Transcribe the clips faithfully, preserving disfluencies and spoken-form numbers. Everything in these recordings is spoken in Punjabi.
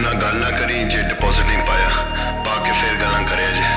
ਨਾਲ ਗੱਲ ਨਾ ਕਰੀ ਜੇ ਡਿਪੋਜ਼ਿਟ ਨਹੀਂ ਪਾਇਆ, ਪਾ ਕੇ ਫੇਰ ਗੱਲਾਂ ਕਰਿਆ ਜੇ।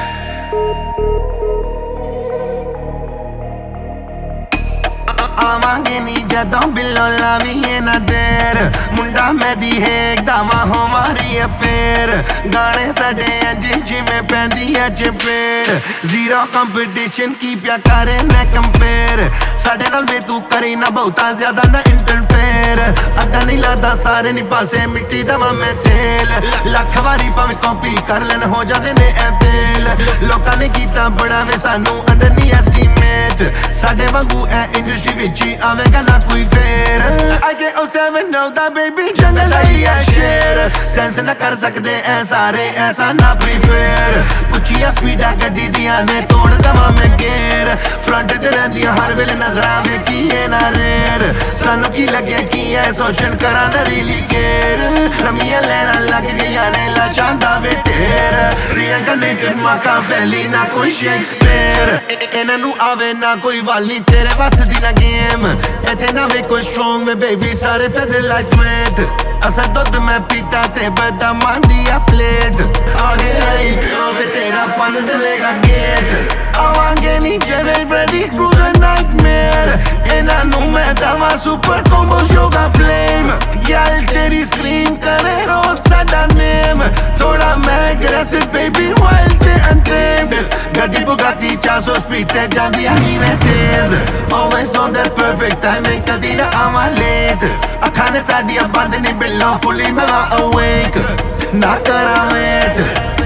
ਆਵਾਂਗੇ ਨੀ ਜਦੋਂ ਬਿੱਲੋਂ ਲਾਵੀਏ ਨਾ ਦੇਰ, ਮੁੰਡਾ ਮੈਦੀ ਹੈ ਦਾਵਾ ਹਮਾਰੀ ਅਪੇਰ, ਗਾਣੇ ਸਾਡੇ ਇੰਜ ਜਿਵੇਂ ਪੈਂਦੀ ਐ ਚਪੇੜ, ਜ਼ੀਰੋ ਕੰਪੀਟੀਸ਼ਨ ਕੀ ਪਿਆ ਕਰੇ ਨਾ ਕੰਪੇਅਰ, ਸਾਡੇ ਨਾਲ ਵੇ ਤੂੰ ਕਰੀ ਨਾ ਬਹੁਤਾ ਜ਼ਿਆਦਾ ਨਾ ਇੰਟਰਫੇਅਰ, ਅੱਗਾ ਨਹੀਂ ਲਾਦਾ ਸਾਰੇ ਨੀ ਪਾਸੇ ਮਿੱਟੀ ਦਵਾਂ ਮੈਂ ਤੇਲ, ਲੱਖ ਵਾਰੀ ਭਾਵੇਂ ਕਾਪੀ ਕਰ ਲੈਣ ਹੋ ਜਾਂਦੇ ਨੇ ਐ ਫੇਲ, ਲੋਕਾਂ ਨੇ ਕੀਤਾ ਬੜਾ ਵੇ ਸਾਨੂੰ ਅੰਡਰ ਨੀ ਐਸਟੀਮੇਟ, ਸਾਡੇ ਵਾਂਗੂ ਐ ਇੰਡਸਟਰੀ ਵਿੱਚ ਹੀ ਆਵੇਗਾ ਨਾ ਕੋਈ ਫੇਰ, I K O seven know that baby ਜੰਗਲ ਆਈ ਐ ਸ਼ੇਰ, ਸੈਂਸ ਨਾ ਕਰ ਸਕਦੇ ਐ ਸਾਰੇ ਐਸਾ ਨਾ ਪ੍ਰੀਪੇਅਰ, ਉੱਚੀਆਂ ਸਪੀਡਾਂ ਗੱਡੀ ਦੀਆਂ ਨੇ ਤੋੜ ਦਵਾਂ ਮੈਂ ਗੇਰ, ਫਰੰਟ ਤੇ ਰਹਿੰਦੀਆਂ ਹਰ ਵੇਲੇ ਨਜ਼ਰਾਂ ਵੇਖੀਏ ਨਾ ਰੇਰ, ਸਾਨੂੰ ਕੀ ਲੱਗੇ ਕੀ ਐ ਸੋਚਣ ਕਰਾਂ ਨਾ ਰੀਲੀ ਕੇਰ, ਰਮੀਆਂ ਲੈਣਾ ਲੱਗ ਗਈਆਂ ਨੇ ਲਾਸ਼ਾਂ ਦਾ ਵੇ ਢੇਰ, ਰੀਇਨਕਾਰਨੇਟਡ ਮਾਕਿਆਵੈਲੀ ਨਾ ਕੋਈ ਸ਼ੇਕਸਪੀਅਰ, ਇਹਨਾਂ ਨੂੰ ਆਵੇ ਨਾ ਕੋਈ ਵੱਲ ਨੀ ਤੇਰੇ ਵੱਸ ਦੀ ਨਾ ਗੇਮ, ਇੱਥੇ ਨਾ ਵੇ ਕੋਈ ਸਟਰੋਂਗ ਮੇ ਬੇਬੀ ਸਾਰੇ ਫੈਦਰ ਲਾਈਟ ਵੇਟ, ਅਸਲ ਦੁੱਧ ਮੈਂ ਪੀਤਾ ਤੇ ਬਦਾਮਾਂ ਦੀ ਆ ਪਲੇਟ, ਆਗੇ ਆਈ ਪਿਓ ਵੇ ਤੇਰਾ ਪੰਨ ਦੇਵੇਗਾ ਗੇਟ, ਆਵਾਂਗੇ ਨੀ ਜਿਵੇਂ ਰੈਡੀ ਟੂ ਦ ਨਾਈਟਮੇਅਰ, ਇਹਨਾਂ ਨੂੰ ਮੈਂ ਦਵਾਂ ਸੁਪਰ ਕੰਬੋ ਸ਼ੋਗਾ ਫਲੇਮ, ਯਾਰ ਤੇਰੀ ਸਕਰੀਨ ਕਰੇ ਰੋਜ਼ ਸਾਡਾ ਨੇਮ, ਥੋੜਾ ਮੈਂ ਐਗਰੈਸਿਵ ਬੇਬੀ ਵਾਈਲਡ ਤੇ ਅਨਟੇਮਡ, ਗੱਡੀ ਬੁਗਾਤੀ ਚਾਰ ਸੌ ਸਪੀਡ ਤੇ ਜਾਂਦੀ ਆ ਨੀਵੇਂ ਤੇਜ਼, always on that perfect timing ਕਦੀ ਨਾ ਆਵਾਂ ਲੇਟ, ਅੱਖਾਂ ਨੇ ਸਾਡੀਆਂ ਬੰਦ ਨੀ ਬਿੱਲੋਂ ਫੁੱਲੀ ਮੈਂ awake, ਨਾ ਕਰਾਂ ਵੇਟ।